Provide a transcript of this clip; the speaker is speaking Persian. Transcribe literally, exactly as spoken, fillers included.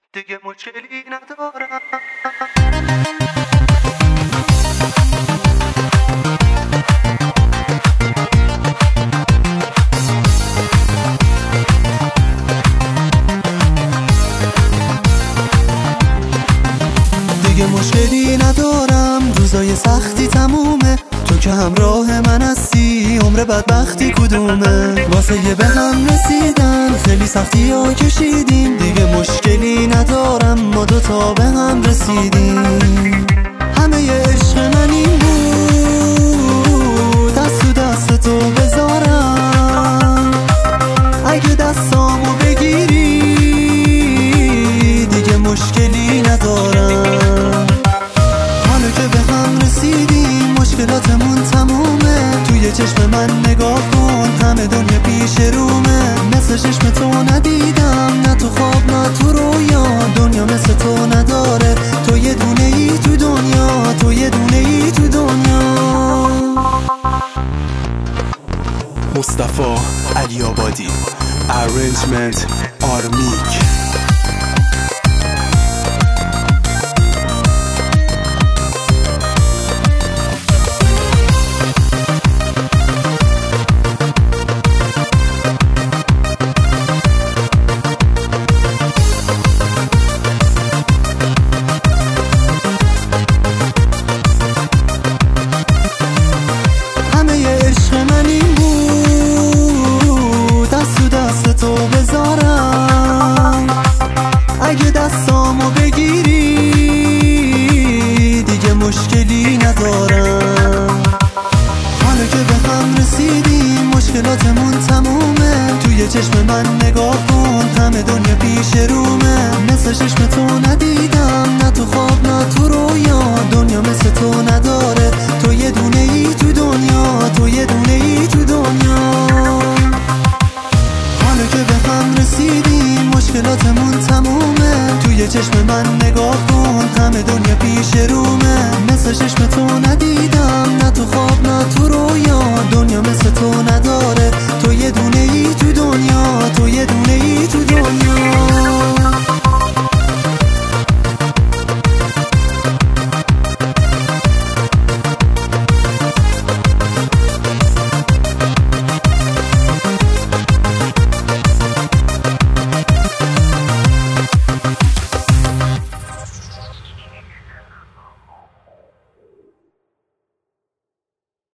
دیگه مشکلی ندارم. دیگه مشکلی ندارم، روزای سختی تمومه، تو که همراه من هستی، عمر بدبختی کدومه؟ واسه یه به هم رسیدن خیلی سختی ها کشیدیم، دیگه مشکلی ندارم، ما دوتا به هم رسیدیم. همه ی عشق من این بود، دست تو دست تو بذارم، اگه دستامو بگیری دیگه مشکلی ندارم. حالا که به هم رسیدیم مشکلاتمون تمومه، توی چشم من نگاه کن، همه دنیا پیش رومه، مثل چشم تو ندیدم، نه تو خواب نه تو رویا، دنیا مثل تو نداره، تو یه دونه ای تو دنیا، تو یه دونه ای تو دنیا. مصطفی علی آبادی، ارنجمنت آرمیک. اگه دستامو بگیری دیگه مشکلی ندارم. حالا که به هم رسیدیم مشکلاتمون تمومه، توی چشم من نگاه کن، همه دنیا پیش رومه، مثل چشم تو ندیدم، نه تو خواب نه تو رویا، دنیا مثل تو نداره، تو یه دونه ای تو دنیا، تو یه دونه ای تو دنیا. حالا که به هم رسیدیم مشکلاتمون تمومه، توی چشم من نگاه کن، همه دنیا پیش رومه، مثل چشم تو